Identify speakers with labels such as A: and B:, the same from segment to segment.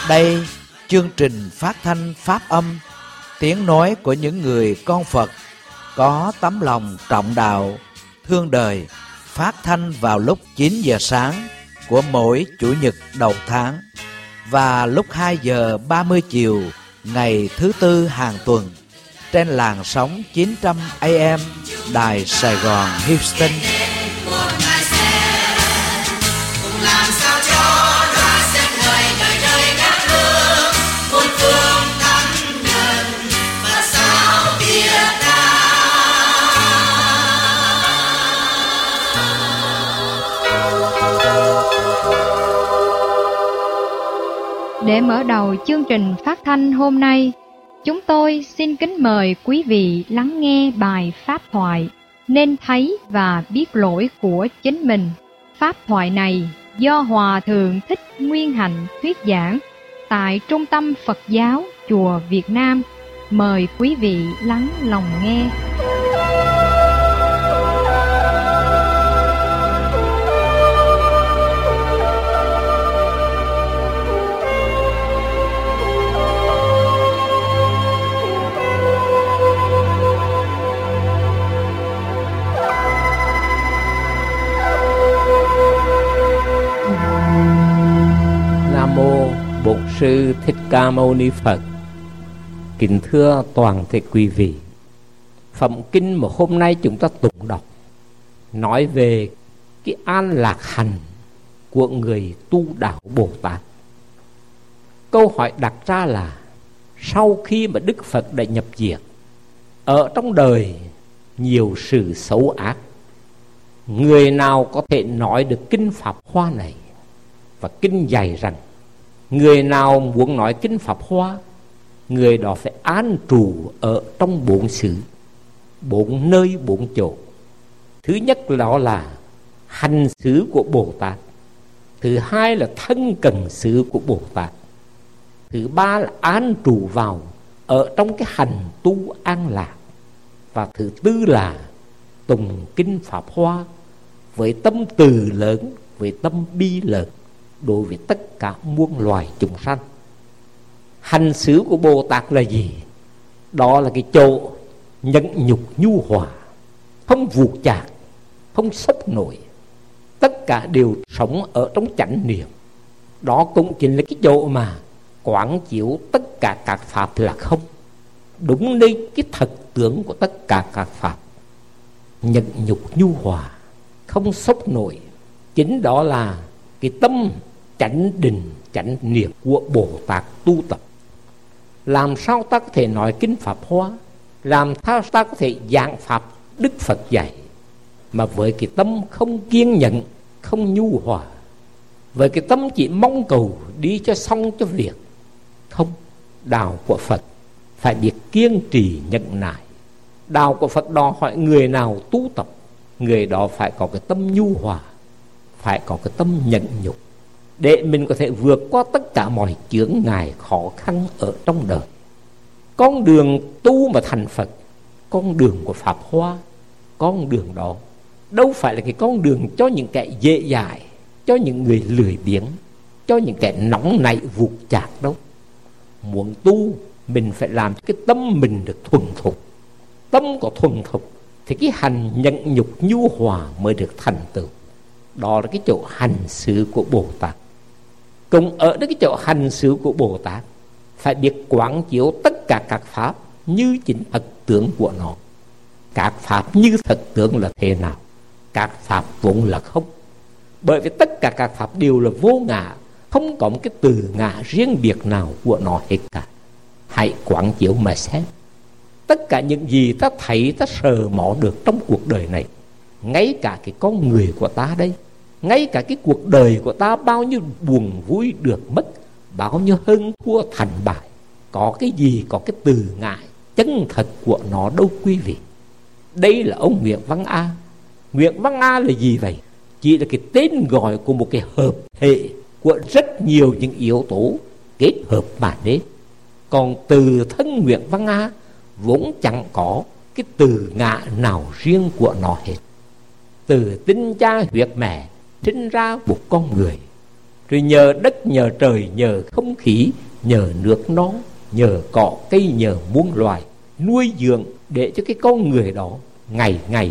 A: Đây, chương trình phát thanh Pháp âm, tiếng nói của những người con Phật có tấm lòng trọng đạo, thương đời, phát thanh vào lúc 9 giờ sáng của mỗi Chủ nhật đầu tháng và lúc 2 giờ 30 chiều ngày thứ Tư hàng tuần trên làn sóng 900 AM Đài Sài Gòn Houston.
B: Để mở đầu chương trình phát thanh hôm nay, chúng tôi xin kính mời quý vị lắng nghe bài pháp thoại Nên thấy và biết lỗi của chính mình. Pháp thoại này do Hòa Thượng Thích Nguyên Hạnh thuyết giảng tại Trung tâm Phật giáo Chùa Việt Nam. Mời quý vị lắng lòng nghe.
C: Nam mô Bổn Sư Thích Ca Mâu Ni Phật. Kính thưa toàn thể quý vị, phẩm kinh mà hôm nay chúng ta tụng đọc nói về cái an lạc hành của người tu đạo Bồ Tát. Câu hỏi đặt ra là sau khi mà Đức Phật đã nhập diệt, ở trong đời nhiều sự xấu ác, người nào có thể nói được kinh Pháp Hoa này? Và kinh dạy rằng người nào muốn nói kinh Pháp Hoa, người đó phải an trụ ở trong 4 xứ, 4 nơi 4 chỗ. Thứ nhất đó là hành xứ của Bồ Tát. Thứ hai là thân cận xứ của Bồ Tát. Thứ ba là an trụ vào ở trong cái hành tu an lạc. Và thứ tư là tùng kinh Pháp Hoa với tâm từ lớn, với tâm bi lớn đối với tất cả muôn loài chúng sanh. Hành xứ của Bồ Tát là gì? Đó là cái chỗ nhẫn nhục nhu hòa, không vụt chạc, không sốc nổi, tất cả đều sống ở trong chánh niệm. Đó cũng chính là cái chỗ mà quán chiếu tất cả các pháp là không, đúng nơi cái thật tướng của tất cả các pháp. Nhẫn nhục nhu hòa, không sốc nổi, chính đó là cái tâm chánh định, chánh niệm của Bồ Tát tu tập. Làm sao ta có thể nói kinh Pháp Hoa, làm sao ta có thể giảng pháp Đức Phật dạy mà với cái tâm không kiên nhẫn, không nhu hòa, với cái tâm chỉ mong cầu đi cho xong cho việc? Không, đạo của Phật phải biết kiên trì nhẫn nại. Đạo của Phật đòi hỏi người nào tu tập, người đó phải có cái tâm nhu hòa, phải có cái tâm nhẫn nhục, để mình có thể vượt qua tất cả mọi chướng ngại khó khăn ở trong đời. Con đường tu mà thành Phật, con đường của Pháp Hoa, con đường đó đâu phải là cái con đường cho những kẻ dễ dãi, cho những người lười biếng, cho những kẻ nóng nảy vụt chạc đâu. Muốn tu, mình phải làm cho cái tâm mình được thuần thục. Tâm có thuần thục thì cái hành nhẫn nhục nhu hòa mới được thành tựu. Đó là cái chỗ hành xứ của Bồ Tát. Cùng ở đó cái chỗ hành xứ của Bồ Tát phải biết quán chiếu tất cả các pháp như chính thật tướng của nó. Các pháp như thật tướng là thế nào? Các pháp vốn là không. Bởi vì tất cả các pháp đều là vô ngã, không có một cái từ ngã riêng biệt nào của nó hết cả. Hãy quán chiếu mà xem. Tất cả những gì ta thấy, ta sờ mó được trong cuộc đời này, ngay cả cái con người của ta đây, ngay cả cái cuộc đời của ta, bao nhiêu buồn vui được mất, bao nhiêu hơn thua thành bại, có cái gì có cái từ ngại chân thật của nó đâu quý vị. Đây là ông Nguyễn Văn A. Nguyễn Văn A là gì vậy? Chỉ là cái tên gọi của một cái hợp thể của rất nhiều những yếu tố kết hợp mà đến. Còn từ thân Nguyễn Văn A vốn chẳng có cái từ ngã nào riêng của nó hết. Từ tinh cha huyết mẹ sinh ra một con người, rồi nhờ đất, nhờ trời, nhờ không khí, nhờ nước non, nhờ cỏ cây, nhờ muôn loài nuôi dưỡng để cho cái con người đó ngày ngày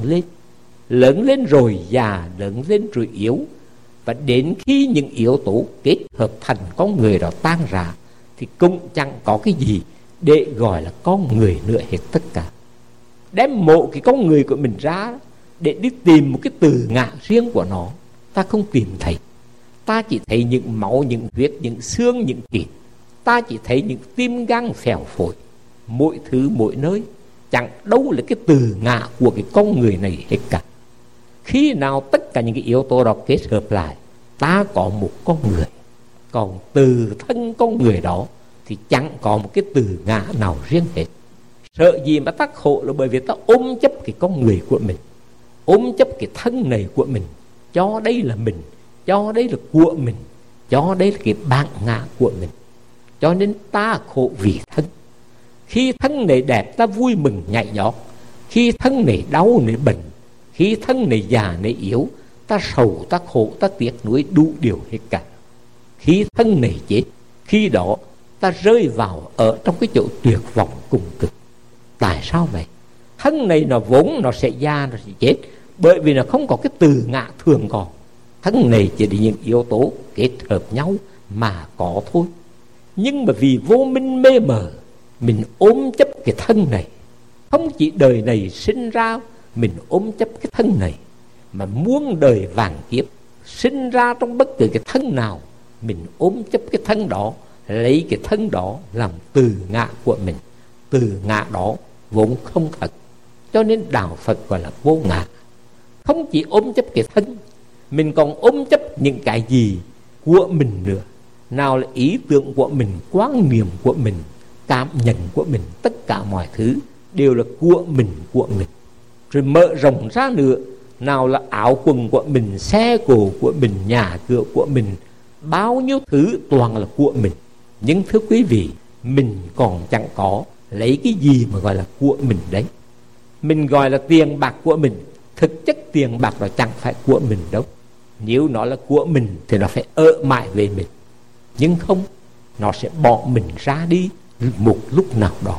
C: lớn lên rồi già, lớn lên rồi yếu, và đến khi những yếu tố kết hợp thành con người đó tan rã thì cũng chẳng có cái gì để gọi là con người nữa hết tất cả. Đem mộ cái con người của mình ra để đi tìm một cái từ ngã riêng của nó, ta không tìm thấy. Ta chỉ thấy những máu, những huyết, những xương, những thịt. Ta chỉ thấy những tim gan phèo phổi, mỗi thứ mỗi nơi, chẳng đâu là cái từ ngã của cái con người này hết cả. Khi nào tất cả những cái yếu tố đó kết hợp lại, ta có một con người. Còn từ thân con người đó thì chẳng có một cái từ ngã nào riêng hết. Sợ gì mà ta khổ là bởi vì ta ôm chấp cái con người của mình, ôm chấp cái thân này của mình, cho đây là mình, cho đây là của mình, cho đây là cái bản ngã của mình. Cho nên ta khổ vì thân. Khi thân này đẹp ta vui mừng nhảy nhót, khi thân này đau này bệnh, khi thân này già này yếu, ta sầu, ta khổ, ta tiếc nuối đủ điều hết cả. Khi thân này chết, khi đó ta rơi vào ở trong cái chỗ tuyệt vọng cùng cực. Tại sao vậy? Thân này nó vốn nó sẽ già, nó sẽ chết, bởi vì nó không có cái từ ngã thường còn. Thân này chỉ là những yếu tố kết hợp nhau mà có thôi. Nhưng mà vì vô minh mê mờ, mình ôm chấp cái thân này. Không chỉ đời này sinh ra mình ôm chấp cái thân này, mà muôn đời vàng kiếp sinh ra trong bất cứ cái thân nào, mình ôm chấp cái thân đó, lấy cái thân đó làm từ ngã của mình. Từ ngã đó vốn không thật, cho nên đạo Phật gọi là vô ngã. Không chỉ ôm chấp cái thân, mình còn ôm chấp những cái gì của mình nữa. Nào là ý tưởng của mình, quan niệm của mình, cảm nhận của mình, tất cả mọi thứ đều là của mình. Rồi mở rộng ra nữa, nào là áo quần của mình, xe cộ của mình, nhà cửa của mình, bao nhiêu thứ toàn là của mình. Nhưng thưa quý vị, mình còn chẳng có lấy cái gì mà gọi là của mình đấy. Mình gọi là tiền bạc của mình, thực chất tiền bạc nó chẳng phải của mình đâu. Nếu nó là của mình thì nó phải ở mãi về mình. Nhưng không, nó sẽ bỏ mình ra đi một lúc nào đó.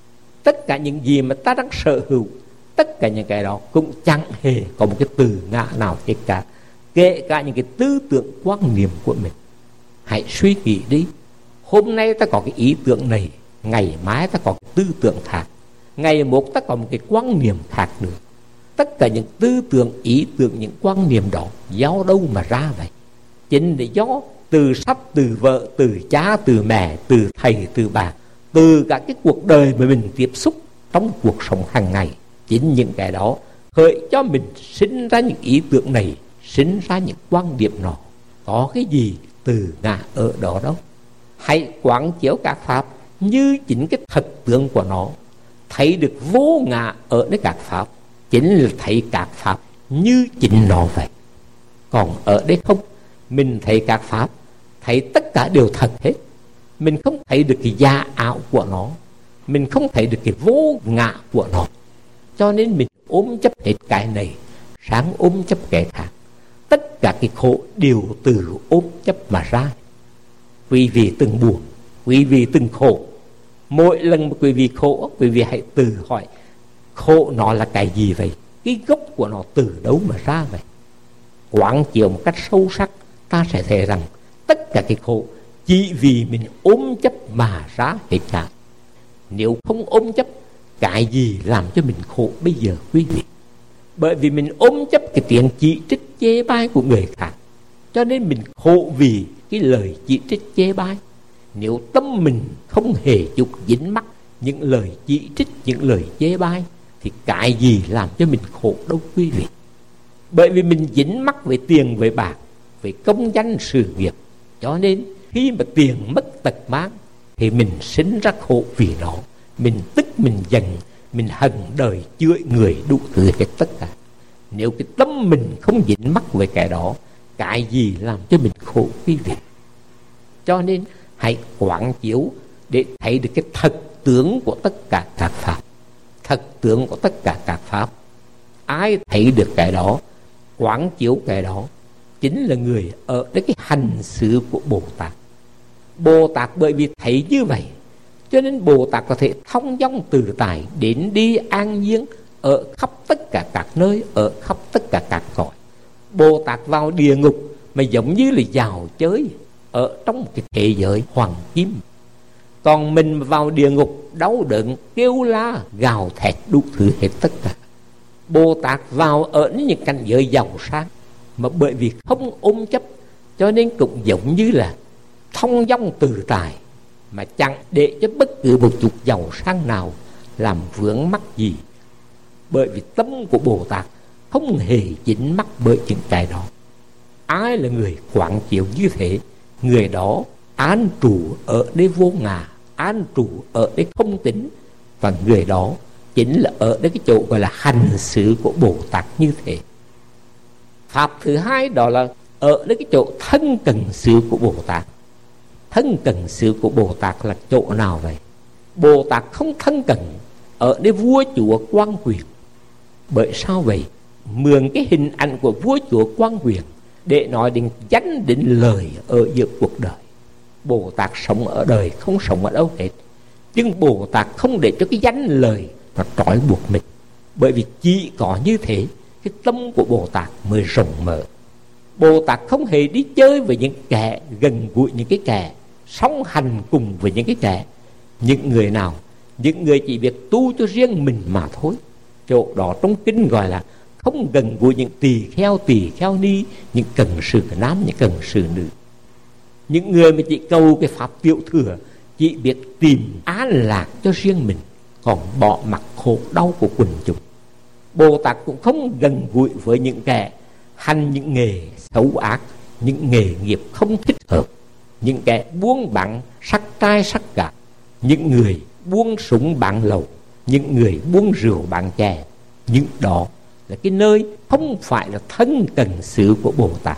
C: Tất cả những gì mà ta đang sở hữu, tất cả những cái đó cũng chẳng hề có một cái từ ngã nào hết cả. Kể cả những cái tư tưởng quan niệm của mình. Hãy suy nghĩ đi. Hôm nay ta có cái ý tưởng này, ngày mai ta có cái tư tưởng khác, ngày mốt ta có một cái quan niệm khác nữa. Tất cả những tư tưởng, ý tưởng, những quan niệm đó do đâu mà ra vậy? Chính là do từ sách, từ vợ, từ cha, từ mẹ, từ thầy, từ bà, từ cả cái cuộc đời mà mình tiếp xúc trong cuộc sống hàng ngày. Chính những cái đó khởi cho mình sinh ra những ý tưởng này, sinh ra những quan điểm nọ. Có cái gì từ ngã ở đó đâu. Hãy quán chiếu các pháp như chính cái thật tướng của nó, thấy được vô ngã ở nơi các pháp, chính là thấy các pháp như chính nó vậy. Còn ở đây không, mình thấy các pháp, thấy tất cả đều thật hết. Mình không thấy được cái giả ảo của nó, mình không thấy được cái vô ngã của nó. Cho nên mình ôm chấp hết cái này, sáng ôm chấp cái khác. Tất cả cái khổ đều từ ôm chấp mà ra. Quý vị từng buồn, quý vị từng khổ. Mỗi lần mà quý vị khổ, quý vị hãy tự hỏi, khổ nó là cái gì vậy? Cái gốc của nó từ đâu mà ra vậy? Quán chiếu một cách sâu sắc, ta sẽ thấy rằng tất cả cái khổ chỉ vì mình ôm chấp mà ra hết cả. Nếu không ôm chấp, cái gì làm cho mình khổ bây giờ quý vị? Bởi vì mình ôm chấp cái tiếng chỉ trích chê bai của người khác, cho nên mình khổ vì cái lời chỉ trích chê bai. Nếu tâm mình không hề chút dính mắc những lời chỉ trích, những lời chê bai, thì cái gì làm cho mình khổ đâu quý vị? Bởi vì mình dính mắc với tiền, với bạc, với công danh sự nghiệp, cho nên khi mà tiền mất tật mang thì mình sinh ra khổ vì nó. Mình tức, mình giận, mình hận đời, chửi người, đủ thứ hết tất cả. Nếu cái tâm mình không dính mắc với cái đó, cái gì làm cho mình khổ quý vị? Cho nên hãy quán chiếu để thấy được cái thật tướng của tất cả các pháp. Thật tướng của tất cả các pháp. Ai thấy được cái đó, quán chiếu cái đó, chính là người ở đến cái hành xử của Bồ Tát. Bồ Tát bởi vì thấy như vậy cho nên Bồ Tát có thể thông dong tự tại, đến đi an nhiên ở khắp tất cả các nơi, ở khắp tất cả các cõi. Bồ Tát vào địa ngục mà giống như là dạo chơi ở trong một cái thế giới hoàng kim. Còn mình vào địa ngục đau đớn, kêu la, gào thét đủ thứ hết tất cả. Bồ Tát vào ở những cảnh giới giàu sang mà bởi vì không ôm chấp cho nên cũng giống như là thông dong tự tại, mà chẳng để cho bất cứ một chút giàu sang nào làm vướng mắc gì. Bởi vì tâm của Bồ Tát không hề dính mắc bởi những cái đó. Ai là người quán chiếu như thế, người đó an trụ ở đây vô ngã, an trụ ở đây không tính, và người đó chính là ở đây cái chỗ gọi là hành xử của Bồ Tát như thế. Pháp thứ hai đó là ở đây cái chỗ thân cận sự của Bồ Tát. Thân cận sự của Bồ Tát là chỗ nào vậy? Bồ Tát không thân cận ở đây vua chúa quan quyền. Bởi sao vậy? Mượn cái hình ảnh của vua chúa quan quyền để nói đến danh đến lời ở giữa cuộc đời. Bồ Tát sống ở đời không sống ở đâu hết, nhưng Bồ Tát không để cho cái danh lời nó trói buộc mình. Bởi vì chỉ có như thế cái tâm của Bồ Tát mới rộng mở. Bồ Tát không hề đi chơi với những kẻ gần gũi, những cái kẻ song hành cùng với những cái kẻ, những người nào, những người chỉ biết tu cho riêng mình mà thôi. Chỗ đó trong kinh gọi là không gần gũi những tỳ kheo ni, những cận sự nam, những cận sự nữ. Những người mà chỉ cầu cái pháp tiểu thừa, chỉ biết tìm an lạc cho riêng mình, còn bỏ mặc khổ đau của quần chúng. Bồ Tát cũng không gần gũi với những kẻ hành những nghề xấu ác, những nghề nghiệp không thích hợp, những kẻ buôn bán sắc trai sắc gạt, những người buôn súng bán lậu, những người buôn rượu bán chè. Những đó là cái nơi không phải là thân cận sự của Bồ Tát.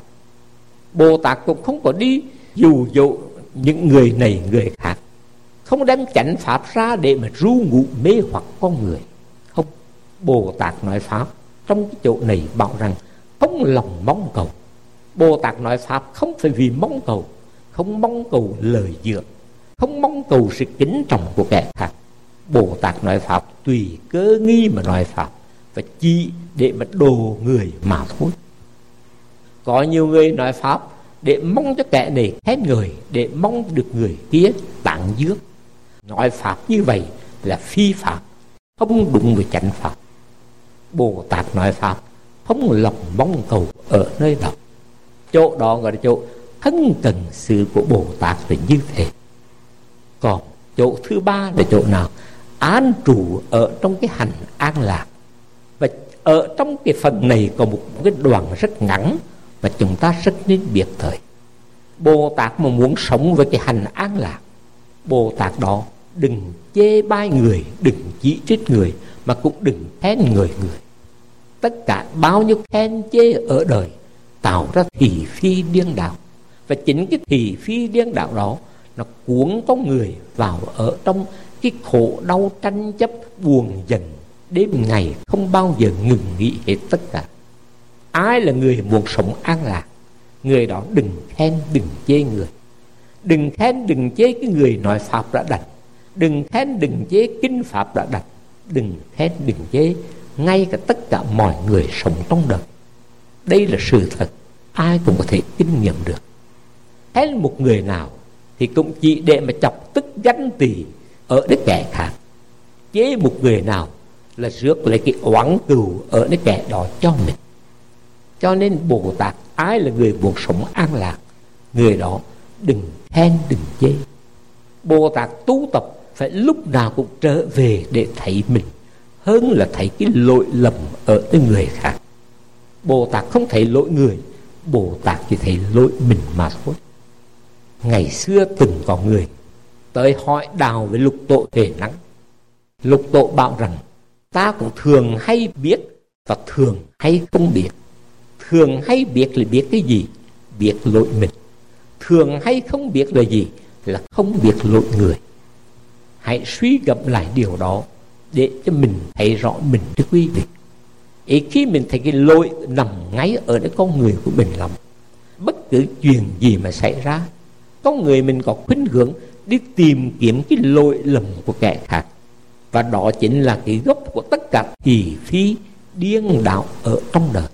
C: Bồ Tát cũng không có đi dụ dỗ những người này người khác, không đem chánh pháp ra để mà ru ngụ mê hoặc con người. Không, Bồ Tát nói pháp trong cái chỗ này bảo rằng không lòng mong cầu. Bồ Tát nói pháp không phải vì mong cầu, không mong cầu lời dược, không mong cầu sự kính trọng của kẻ khác. Bồ Tát nói pháp tùy cơ nghi mà nói pháp, và chỉ để mà độ người mà thôi. Có nhiều người nói pháp để mong cho kẻ này khen người, để mong được người kia tặng dước. Nói pháp như vậy là phi pháp, không đúng với chánh pháp. Bồ Tát nói pháp không lòng mong cầu ở nơi đó. Chỗ đó gọi là chỗ thân cận sự của Bồ Tát là như thế. Còn chỗ thứ ba là chỗ nào? An trụ ở trong cái hành an lạc. Và ở trong cái phần này có một cái đoạn rất ngắn và chúng ta rất nên biết thời. Bồ Tát mà muốn sống với cái hành an lạc, Bồ Tát đó đừng chê bai người, đừng chỉ trích người, mà cũng đừng khen người. Tất cả bao nhiêu khen chê ở đời tạo ra thị phi điên đạo. Và chính cái thị phi điên đạo đó nó cuốn con người vào ở trong cái khổ đau tranh chấp buồn giận, đêm ngày không bao giờ ngừng nghĩ hết tất cả. Ai là người muốn sống an lạc, người đó đừng khen, đừng chê người. Đừng khen, đừng chê cái người nói pháp đã đành. Đừng khen, đừng chê kinh pháp đã đành. Đừng khen, đừng chê ngay cả tất cả mọi người sống trong đời. Đây là sự thật, ai cũng có thể kinh nghiệm được. Khen một người nào thì cũng chỉ để mà chọc tức ganh tị ở đứa kẻ khác. Chê một người nào là rước lấy cái oán cừu ở đứa kẻ đó cho mình. Cho nên Bồ Tát ai là người muốn sống an lạc, người đó đừng khen, đừng chê. Bồ Tát tu tập phải lúc nào cũng trở về để thấy mình, hơn là thấy cái lỗi lầm ở cái người khác. Bồ Tát không thấy lỗi người, Bồ Tát chỉ thấy lỗi mình mà thôi. Ngày xưa từng có người tới hỏi Đạo với Lục Tổ Huệ Năng. Lục Tổ bảo rằng ta cũng thường hay biết và thường hay không biết. Thường hay biết là biết cái gì? Biết lỗi mình. Thường hay không biết là gì? Là không biết lỗi người. Hãy suy gẫm lại điều đó để cho mình thấy rõ mình thưa quý vị. Khi mình thấy cái lỗi nằm ngay ở cái con người của mình lắm, bất cứ chuyện gì mà xảy ra, con người mình có khuynh hướng đi tìm kiếm cái lỗi lầm của kẻ khác. Và đó chính là cái gốc của tất cả thị phi điên đạo ở trong đời.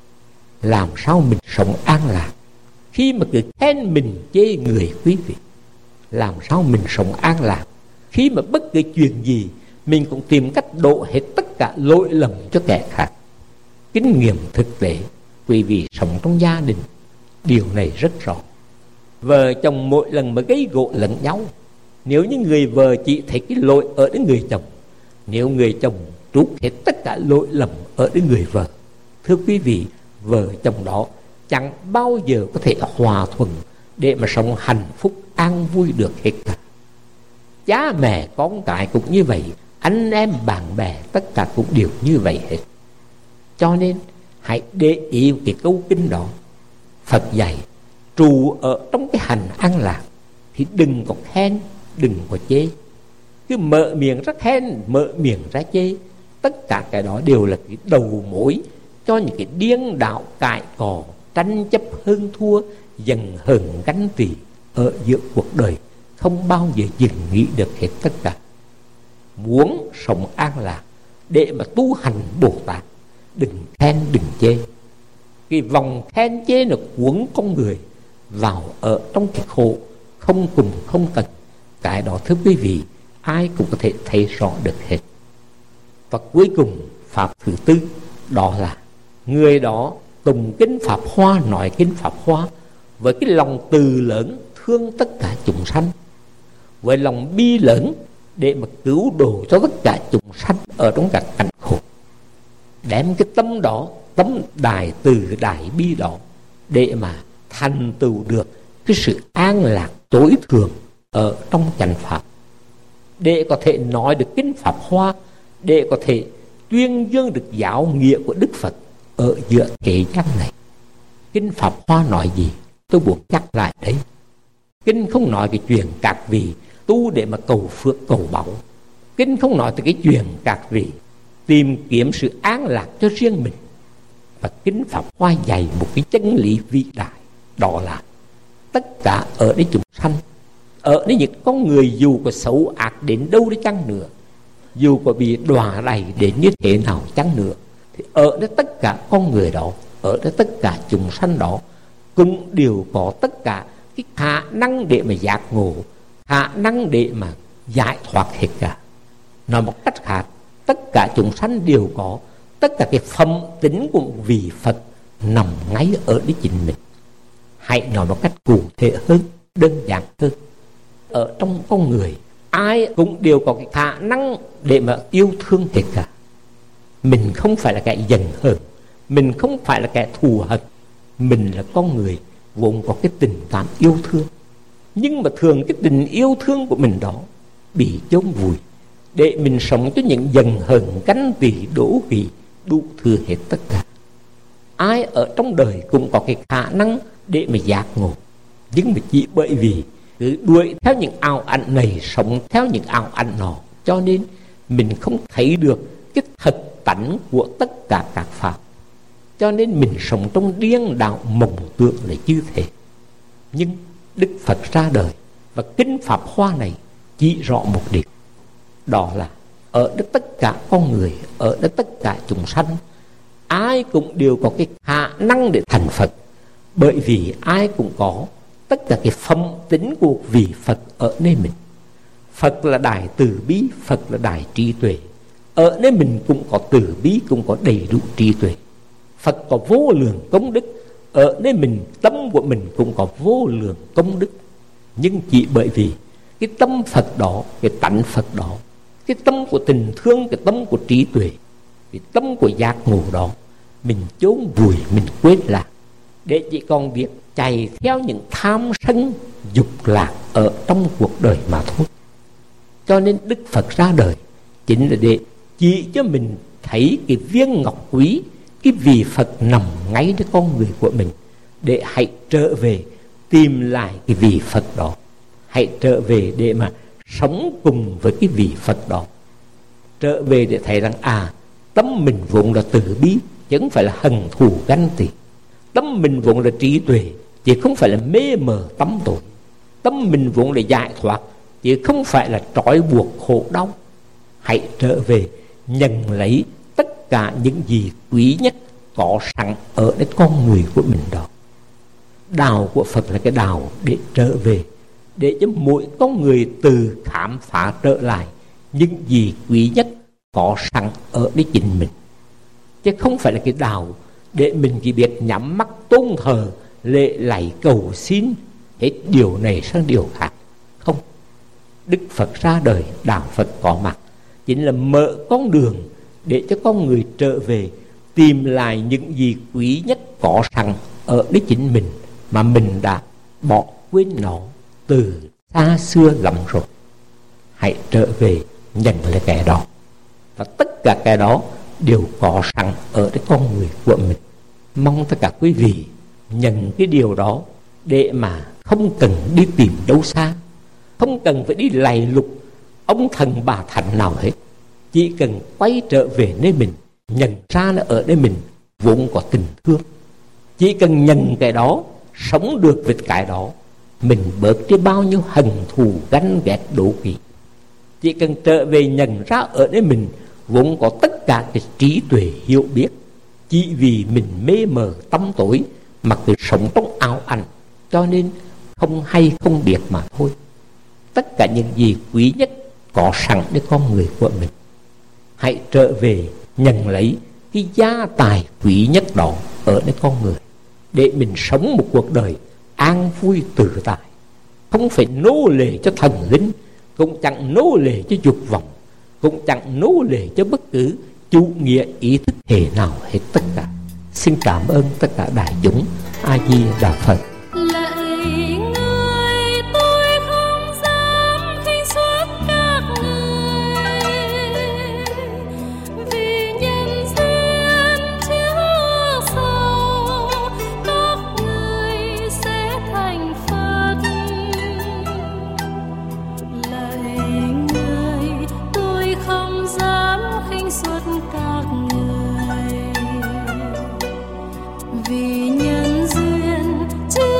C: Làm sao mình sống an lạc khi mà cứ khen mình chê người, quý vị? Làm sao mình sống an lạc khi mà bất cứ chuyện gì mình cũng tìm cách đổ hết tất cả lỗi lầm cho kẻ khác? Kinh nghiệm thực tế, quý vị sống trong gia đình, điều này rất rõ. Vợ chồng mỗi lần mà gây gổ lẫn nhau, nếu như người vợ chỉ thấy cái lỗi ở đến người chồng, nếu người chồng trút hết tất cả lỗi lầm ở đến người vợ, thưa quý vị, vợ chồng đó chẳng bao giờ có thể hòa thuận để mà sống hạnh phúc an vui được hết cả. Cha mẹ con cái cũng như vậy, anh em bạn bè tất cả cũng đều như vậy hết. Cho nên hãy để ý cái câu kinh đó. Phật dạy trụ ở trong cái hành an lạc thì đừng có khen, đừng có chê. Cứ mở miệng ra khen, mở miệng ra chê, tất cả cái đó đều là cái đầu mối cho những cái điên đạo cãi cò, tranh chấp hơn thua, giận hờn ganh tị ở giữa cuộc đời, không bao giờ dừng nghĩ được hết tất cả. Muốn sống an lạc để mà tu hành Bồ Tát, đừng khen, đừng chê. Cái vòng khen chê nó cuốn con người vào ở trong cái khổ không cùng không tận. Cái đó thưa quý vị, ai cũng có thể thấy rõ được hết. Và cuối cùng, pháp thứ tư, đó là người đó tụng kinh Pháp Hoa, nói kinh Pháp Hoa với cái lòng từ lớn thương tất cả chúng sanh, với lòng bi lớn để mà cứu độ cho tất cả chúng sanh ở trong các cảnh khổ. Đem cái tâm đó, tâm đại từ đại bi đó, để mà thành tựu được cái sự an lạc tối thượng ở trong chánh pháp, để có thể nói được kinh Pháp Hoa, để có thể tuyên dương được giáo nghĩa của Đức Phật ở giữa thế gian này. Kinh Pháp Hoa nói gì? Tôi buộc chắc lại đấy. Kinh không nói cái chuyện các vị tu để mà cầu phước cầu báu. Kinh không nói tới cái chuyện các vị tìm kiếm sự an lạc cho riêng mình. Và kinh Pháp Hoa dạy một cái chân lý vĩ đại, đó là tất cả ở đây chúng sanh, ở đây những con người dù có xấu ác đến đâu đi chăng nữa, dù có bị đọa đầy đến như thế nào chăng nữa, thì ở đây tất cả con người đó, ở đây tất cả chúng sanh đó cũng đều có tất cả cái khả năng để mà giác ngộ, khả năng để mà giải thoát hết cả. Nói một cách khác, tất cả chúng sanh đều có tất cả cái phẩm tính của vị Phật nằm ngay ở đấy chính mình. Hãy nói một cách cụ thể hơn, đơn giản hơn. Ở trong con người, ai cũng đều có cái khả năng để mà yêu thương hết cả. Mình không phải là kẻ giận hờn, mình không phải là kẻ thù hận, mình là con người vốn có cái tình cảm yêu thương. Nhưng mà thường cái tình yêu thương của mình đó bị chôn vùi, để mình sống cho những giận hờn ganh tị đố kỵ đủ thừa hết tất cả. Ai ở trong đời cũng có cái khả năng để mà giác ngộ, nhưng mà chỉ bởi vì cứ đuổi theo những ảo ảnh này, sống theo những ảo ảnh nọ, cho nên mình không thấy được cái thật tánh của tất cả các pháp. Cho nên mình sống trong điên đạo mộng tưởng là như thế. Nhưng Đức Phật ra đời và kinh Pháp Hoa này chỉ rõ một điều, đó là ở đất tất cả con người, ở đất tất cả chúng sanh, ai cũng đều có cái khả năng để thành Phật, bởi vì ai cũng có tất cả cái phẩm tính của vị Phật ở nơi mình. Phật là đại từ bi, Phật là đại trí tuệ. Ở nơi mình cũng có từ bi, cũng có đầy đủ trí tuệ. Phật có vô lượng công đức, ở nơi mình tâm của mình cũng có vô lượng công đức. Nhưng chỉ bởi vì cái tâm Phật đó, cái tánh Phật đó, cái tâm của tình thương, cái tâm của trí tuệ, cái tâm của giác ngộ đó, mình chốn vùi, mình quên lạc, để chỉ còn việc chạy theo những tham sân dục lạc ở trong cuộc đời mà thôi. Cho nên Đức Phật ra đời chính là để chỉ cho mình thấy cái viên ngọc quý, cái vị Phật nằm ngay trong con người của mình, để hãy trở về tìm lại cái vị Phật đó, hãy trở về để mà sống cùng với cái vị Phật đó, trở về để thấy rằng tâm mình vốn là từ bi chứ không phải là hận thù ganh tị, tâm mình vốn là trí tuệ chứ không phải là mê mờ tăm tối. Tâm mình vốn để giải thoát, chứ không phải là trói buộc khổ đau. Hãy trở về nhận lấy tất cả những gì quý nhất có sẵn ở cái con người của mình đó. Đạo của Phật là cái đạo để trở về, để cho mỗi con người từ khám phá trở lại những gì quý nhất có sẵn ở đấy chính mình. Chứ không phải là cái đạo để mình chỉ biết nhắm mắt tôn thờ, lễ lạy cầu xin hết điều này sang điều khác. Không, Đức Phật ra đời, đạo Phật có mặt, chính là mở con đường để cho con người trở về, tìm lại những gì quý nhất có sẵn ở đấy chính mình mà mình đã bỏ quên nó từ xa xưa lắm rồi. Hãy trở về nhận lấy cái đó, và tất cả cái đó đều có sẵn ở cái con người của mình. Mong tất cả quý vị nhận cái điều đó để mà không cần đi tìm đâu xa, không cần phải đi lầy lục ông thần bà thánh nào hết. Chỉ cần quay trở về nơi mình, nhận ra là ở nơi mình vốn có tình thương. Chỉ cần nhận cái đó, sống được với cái đó, mình bớt đi bao nhiêu hận thù ganh ghét đố kỵ. Chỉ cần trở về nhận ra ở nơi mình vốn có tất cả cái trí tuệ hiểu biết, chỉ vì mình mê mờ tâm tối mà cứ sống trong ảo ảnh, cho nên không hay không biết mà thôi. Tất cả những gì quý nhất có sẵn để con người của mình. Hãy trở về nhận lấy cái gia tài quý nhất đó ở nơi con người, để mình sống một cuộc đời an vui tự tại, không phải nô lệ cho thần linh, cũng chẳng nô lệ cho dục vọng, cũng chẳng nô lệ cho bất cứ chủ nghĩa ý thức hệ nào hết tất cả. Xin cảm ơn tất cả đại chúng. A Di Đà Phật.
D: Vì nhân duyên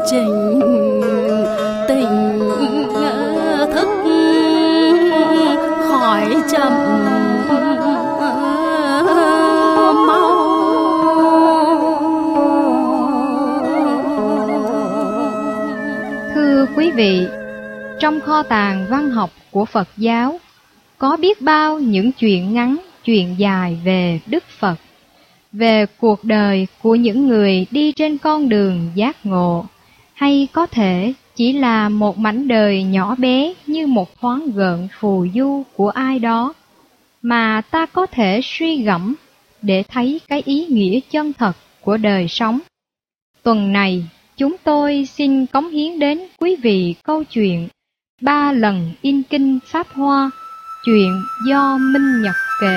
D: trình tình thức khỏi chậm mau.
B: Thưa quý vị, trong kho tàng văn học của Phật giáo có biết bao những chuyện ngắn, chuyện dài về Đức Phật, về cuộc đời của những người đi trên con đường giác ngộ, hay có thể chỉ là một mảnh đời nhỏ bé như một thoáng gợn phù du của ai đó, mà ta có thể suy gẫm để thấy cái ý nghĩa chân thật của đời sống. Tuần này, chúng tôi xin cống hiến đến quý vị câu chuyện 3 lần in kinh Pháp Hoa, chuyện do Minh Nhật kể.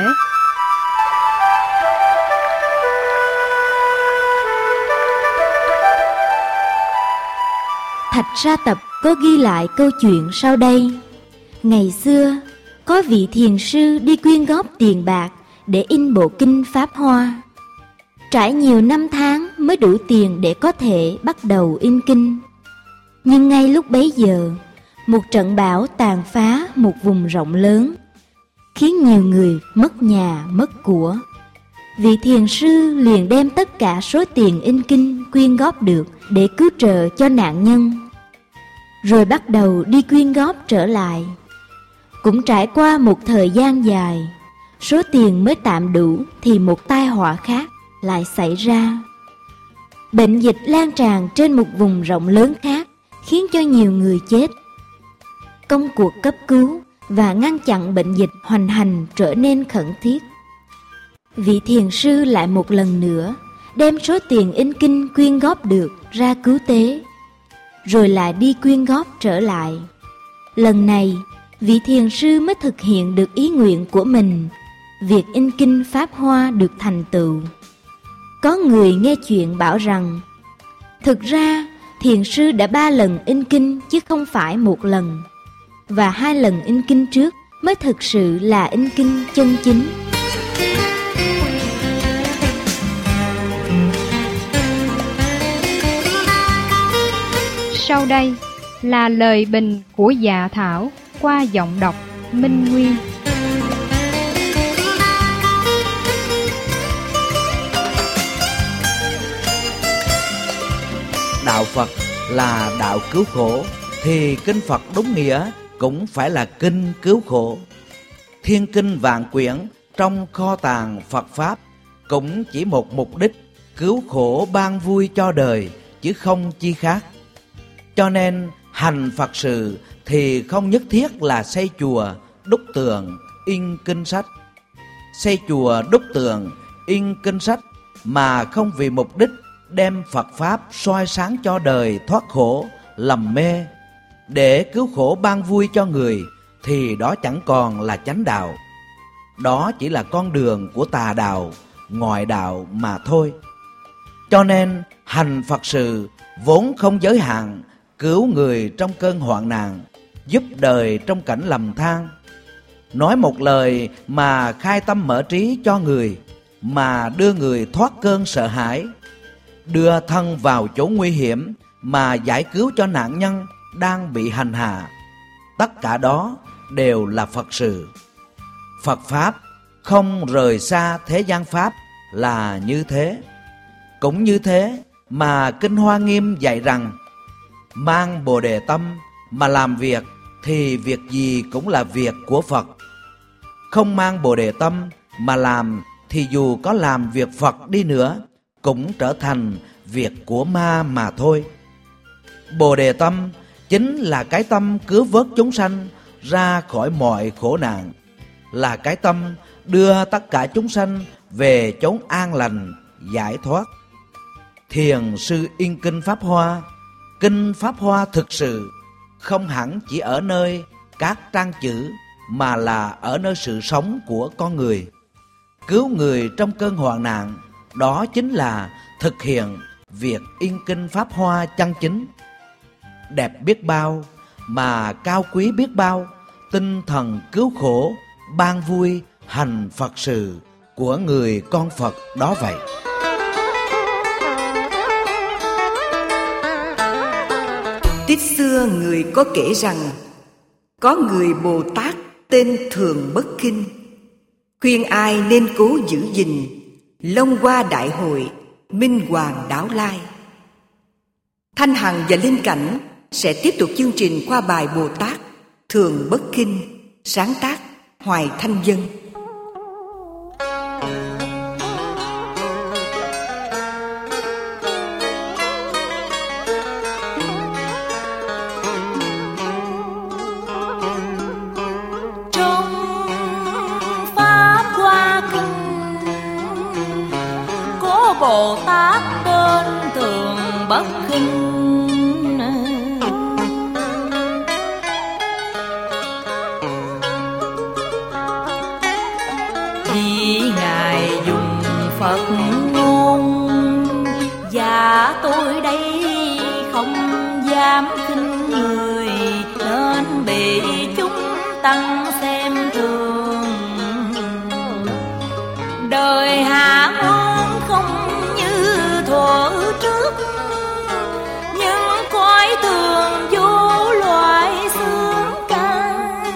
E: Thạch Sa Tập có ghi lại câu chuyện sau đây. Ngày xưa, có vị thiền sư đi quyên góp tiền bạc để in bộ kinh Pháp Hoa. Trải nhiều năm tháng mới đủ tiền để có thể bắt đầu in kinh. Nhưng ngay lúc bấy giờ, một trận bão tàn phá một vùng rộng lớn, khiến nhiều người mất nhà mất của. Vị thiền sư liền đem tất cả số tiền in kinh quyên góp được để cứu trợ cho nạn nhân, rồi bắt đầu đi quyên góp trở lại. Cũng trải qua một thời gian dài, số tiền mới tạm đủ thì một tai họa khác lại xảy ra. Bệnh dịch lan tràn trên một vùng rộng lớn khác, khiến cho nhiều người chết. Công cuộc cấp cứu và ngăn chặn bệnh dịch hoành hành trở nên khẩn thiết. Vị thiền sư lại một lần nữa đem số tiền in kinh quyên góp được ra cứu tế, rồi lại đi quyên góp trở lại. Lần này, vị thiền sư mới thực hiện được ý nguyện của mình, việc in kinh Pháp Hoa được thành tựu. Có người nghe chuyện bảo rằng, thực ra thiền sư đã 3 lần in kinh chứ không phải 1 lần, và 2 lần in kinh trước mới thực sự là in kinh chân chính.
B: Sau đây là lời bình của Dạ Thảo qua giọng đọc Minh Nguyên.
A: Đạo Phật là đạo cứu khổ, thì kinh Phật đúng nghĩa cũng phải là kinh cứu khổ. Thiên kinh vạn quyển trong kho tàng Phật Pháp cũng chỉ một mục đích cứu khổ ban vui cho đời, chứ không chi khác. Cho nên hành Phật sự thì không nhất thiết là xây chùa, đúc tường, in kinh sách. Xây chùa, đúc tường, in kinh sách mà không vì mục đích đem Phật Pháp soi sáng cho đời thoát khổ, lầm mê, để cứu khổ ban vui cho người, thì đó chẳng còn là chánh đạo. Đó chỉ là con đường của tà đạo, ngoại đạo mà thôi. Cho nên hành Phật sự vốn không giới hạn, cứu người trong cơn hoạn nạn, giúp đời trong cảnh lầm than. Nói một lời mà khai tâm mở trí cho người, mà đưa người thoát cơn sợ hãi, đưa thân vào chỗ nguy hiểm mà giải cứu cho nạn nhân đang bị hành hạ. Tất cả đó đều là Phật sự. Phật Pháp không rời xa thế gian Pháp là như thế. Cũng như thế mà Kinh Hoa Nghiêm dạy rằng, mang Bồ Đề tâm mà làm việc thì việc gì cũng là việc của Phật. Không mang Bồ Đề tâm mà làm thì dù có làm việc Phật đi nữa cũng trở thành việc của ma mà thôi. Bồ Đề tâm chính là cái tâm cứu vớt chúng sanh ra khỏi mọi khổ nạn, là cái tâm đưa tất cả chúng sanh về chốn an lành, giải thoát. Thiền sư in kinh Pháp Hoa, kinh Pháp Hoa thực sự không hẳn chỉ ở nơi các trang chữ, mà là ở nơi sự sống của con người. Cứu người trong cơn hoạn nạn, đó chính là thực hiện việc in kinh Pháp Hoa chân chính. Đẹp biết bao mà cao quý biết bao tinh thần cứu khổ, ban vui, hành Phật sự của người con Phật đó vậy.
F: Tích xưa người có kể rằng có người Bồ Tát tên Thường Bất Khinh, khuyên ai nên cố giữ gìn Long Hoa Đại Hội, Minh Hoàng Đáo Lai. Thanh Hằng và Linh Cảnh sẽ tiếp tục chương trình qua bài Bồ Tát Thường Bất Khinh, sáng tác Hoài Thanh Dân.
D: Bồ Tát tên Thường Bất Khinh, vì Ngài dùng Phật ngôn, và tôi đây không dám khinh người, nên bị chúng tăng xem thường. Đời hạ môn không thuở trước, nhưng cõi thường vô loại xương ca.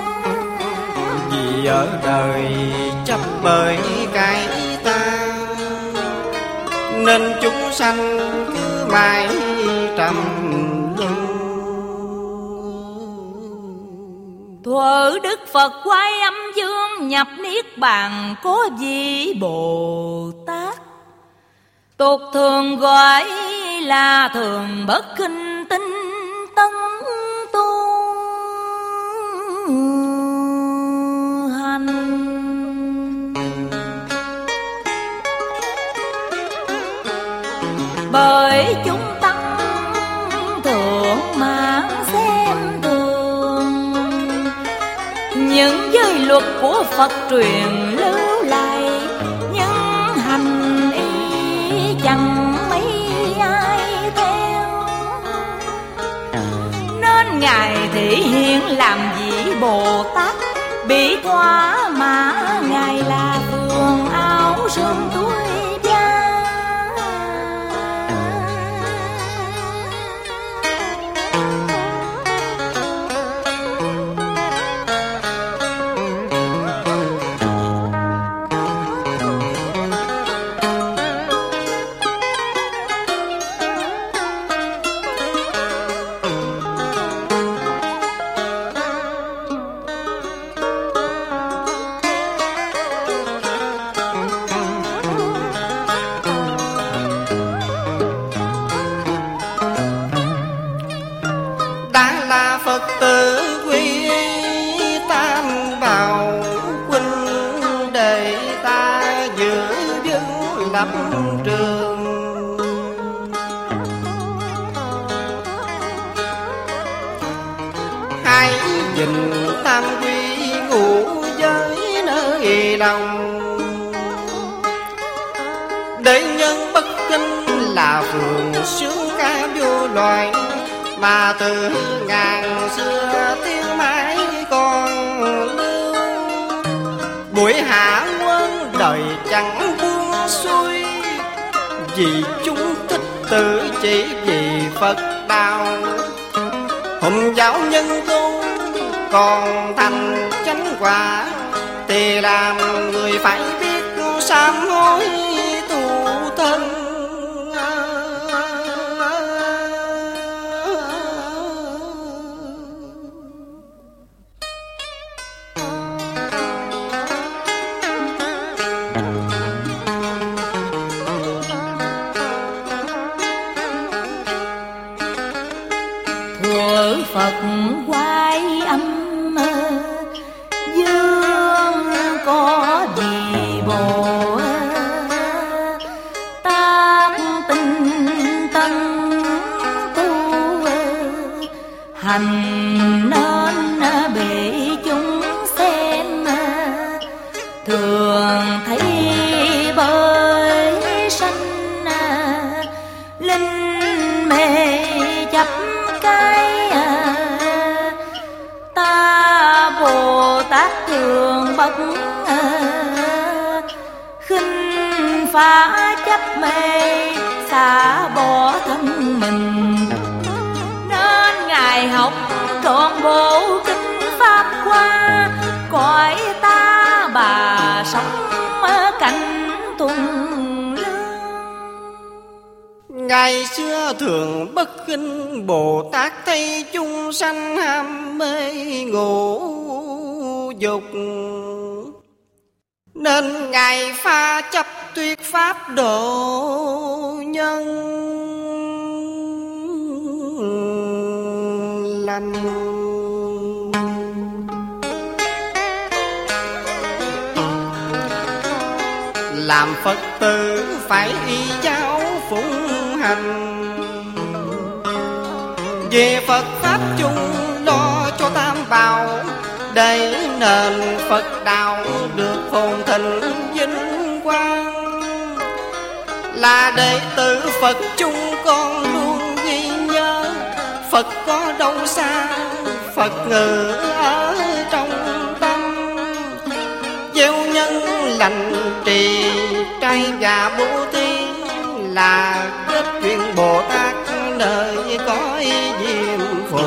G: Vì ở đời chấp bởi cái ta, nên chúng sanh cứ mãi trầm luân.
D: Thuở Đức Phật Quái Âm Dương nhập niết bàn có vị Bồ Tát, tục thường gọi là Thường Bất Khinh tinh tấn tu hành. Bởi chúng tăng thượng mạng xem thường những giới luật của Phật truyền lưu lại, nhưng hành y chẳng mấy ai theo, nên Ngài thể hiện làm vị Bồ Tát bị thỏa mãn. Ngài là vườn áo sương túi da.
G: Trường hãy gìn tam quy ngũ giới nơi lòng, để nhân bất khinh là vườn sướng ca vô loài, mà từ ngàn xưa tiếng mãi còn lưu. Buổi hạ quân đời chẳng buông xuôi, vì chúng thích tự chỉ vì Phật đạo. Hùng giáo nhân tu còn thành chánh quả, thì làm người phải biết sám hối tu thân.
D: Phật Quái Âm Dương có gì Bồ Tát tinh tấn tu hành, nên bị chúng xem thường thấy bởi sanh linh mê chấp cái. Ta Bồ Tát thường bất khinh phá chấp mê, xả bỏ thân mình, nên Ngài bộ kinh pháp hoa, cõi ta bà sống cảnh tuần lương.
G: Ngày xưa thường bất kinh Bồ Tát thấy chúng sanh ham mê ngũ dục, nên Ngài pha chấp tuyệt pháp độ nhân lành. Làm Phật tử phải y giáo phụng hành, về Phật pháp chung lo cho tam bảo, để nền Phật đạo được phồn thịnh vinh quang. Là đệ tử Phật chung con luôn ghi nhớ, Phật có đâu xa, Phật ngự ở trong tâm. Gieo nhân lành trì trai và bố thí, là kết duyên Bồ Tát nơi cõi diêm phù.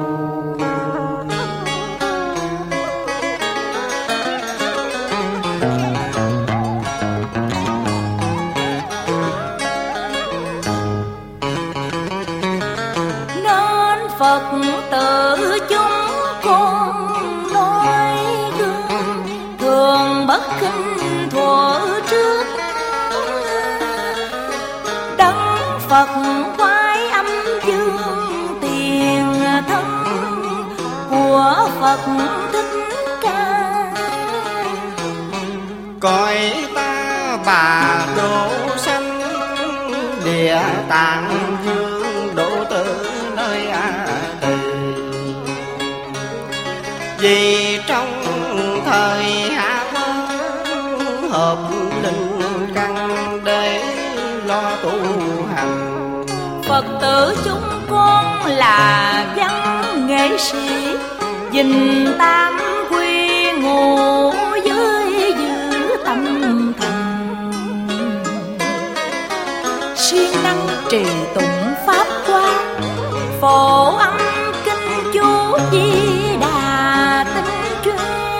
D: Phật tử chúng con nói gương, thường bất khinh thuở trước. Đấng Phật quái âm dương tiền thân của Phật Thích Ca.
G: Cõi ta bà độ sanh, địa tạng vương độ tử nơi A Tỳ. Vì trong thời hạ quân hợp linh căn để lo tu hành.
D: Phật tử chúng con là văn nghệ sĩ, gìn tam quy ngủ dưới giữ tâm thần. Siêng năng trì tụng pháp hoa, phổ âm kinh chú Di Đà tinh chuyên.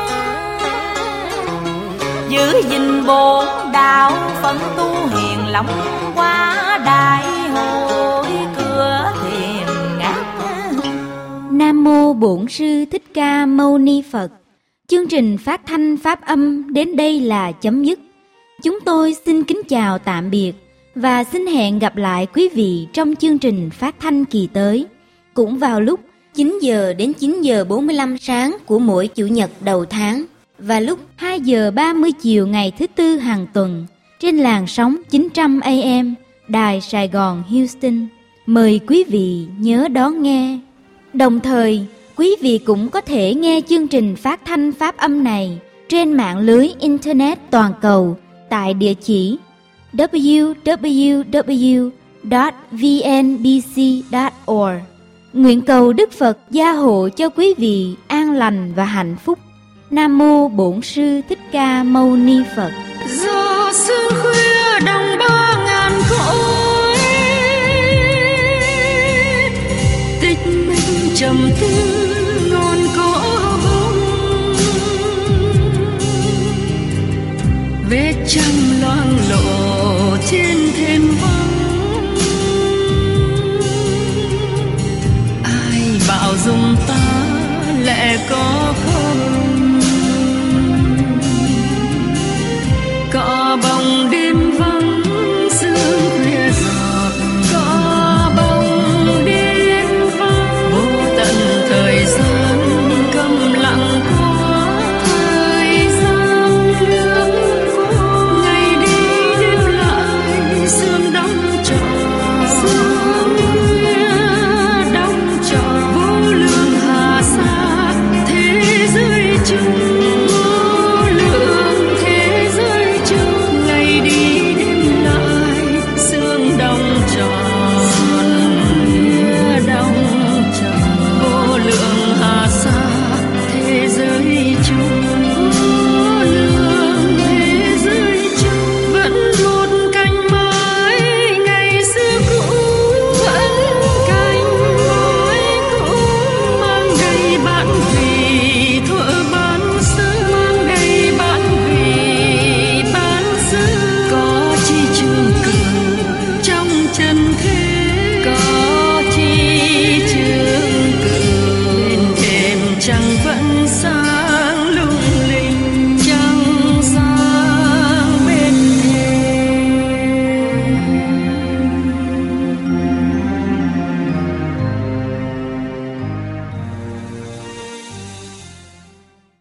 D: Giữ gìn bổn đạo phận tu hiền lòng qua đại hội cửa thiền ngát.
E: Nam mô Bổn Sư Thích Ca Mâu Ni Phật. Chương trình phát thanh pháp âm đến đây là chấm dứt. Chúng tôi xin kính chào tạm biệt và xin hẹn gặp lại quý vị trong chương trình phát thanh kỳ tới, cũng vào lúc 9 giờ đến 9 giờ 45 sáng của mỗi Chủ nhật đầu tháng và lúc 2 giờ 30 chiều ngày thứ Tư hàng tuần trên làn sóng 900 AM Đài Sài Gòn Houston. Mời quý vị nhớ đón nghe. Đồng thời, quý vị cũng có thể nghe chương trình phát thanh pháp âm này trên mạng lưới Internet toàn cầu tại địa chỉ www.vnbc.org. Nguyện cầu Đức Phật gia hộ cho quý vị an lành và hạnh phúc. Nam mô Bổn Sư Thích Ca Mâu Ni Phật.
H: Gió sương khuya đồng 3000 cõi, tịch mịch trầm tư